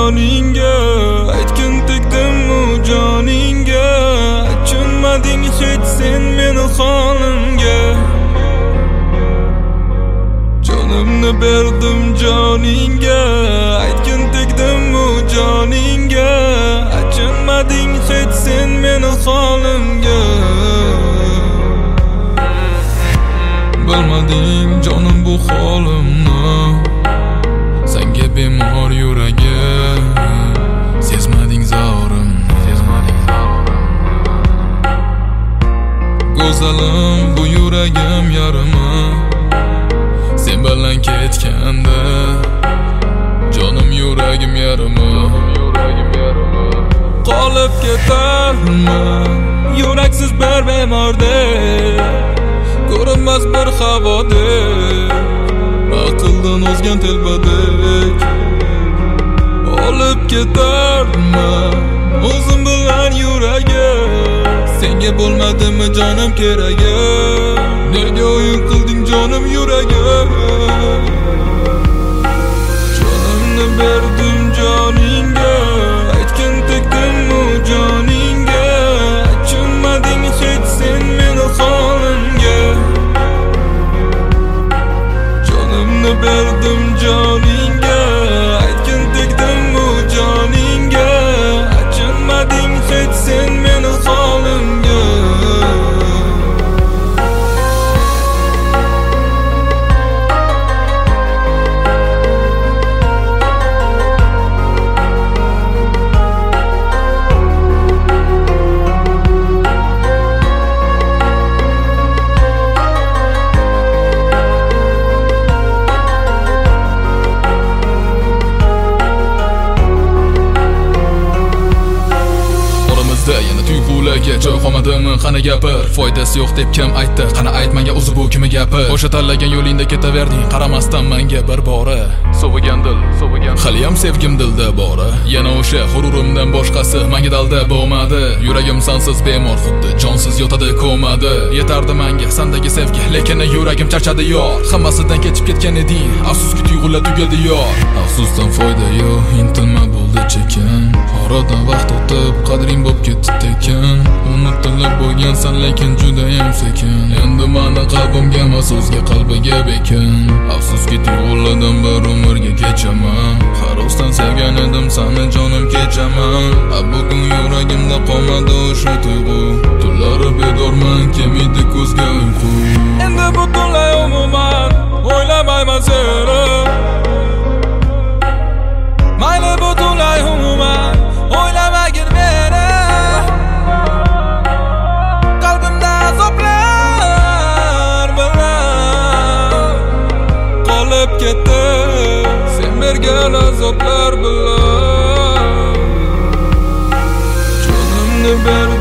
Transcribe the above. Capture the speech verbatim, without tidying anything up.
joningga, aytgin tegdim-u joningga. Tushunmading hech sen meni holimga. Jonimni berdim joningga, aytgin tegdim-u joningga. Tushunmading hech sen meni holimga. Bilmading jonim bu holimni, senga bemor yuragim. Sezmading zorimni, sezmading zorimni. Go'zalim bu yuragim yarimi, sen bilan ketganda jonim yuragim yarimi. Qolib ketarmi yuraksiz bir bemordek, ko'rinmas bir havodek, aqldan o'zgan telbadek. Olib ketarmi o'zim bilan yuragim, senga bo'lmadimi jonim keragi? Nega o'yin qilding jonim yuragim? Jonimni berdim joningga, aytgin tegdim-u joningga. Tushunmading hech sen meni holimga. Jonimni berdim joningga, aytgin tegdim-u joningga. Tushunmading hech sen meni holimga. Yana tuyg'ularga joy qolmadimi? Qani gapir, foydasi yo'q deb kim aytdi? Qani aytmanga o'zi bu kimi gapi? O'sha tanlagan yo'lingda ketaverding, qaramasdan menga bir bora. So'vigan dil, so'vigan haliyam sevgim dilda bora. Yana o'sha g'ururimdan boshqasi menga dalda bo'lmadi. Yuragim sensiz bemor, xuddi jonsiz yotadi komada. Yetardi menga sendagi sevgi, lekin yuragim charchadi yor. Hammasidan kechib ketgan eding, afsuski tuyg'ular tugadi yor. Afsusdan foyda yo'q, intilma bo'ldi chekin. Oradan vaqt o'tib, qadring bo'lib ketdi tekin. Unutilib bo'lgansan lekin judayam sekin. Endi meni qalbimga emas o'zga qalbiga bekin. Afsuski tuyg'ulardan bir umrga kechaman. Xarosdan sevgan edim seni jonim kechaman. A bugun yuragimda qolmadi o'sha tuyg'u. Tunlari bedorman, kelmaydi ko'zga uyqu. Endi butunlay umuman o'ylamayman seni. Mayli butunlay umuman o'ylamagin meni. Qalbimda azoblar bilan qolib ketdi, sen bergan azoblar bilan. Jonimni ber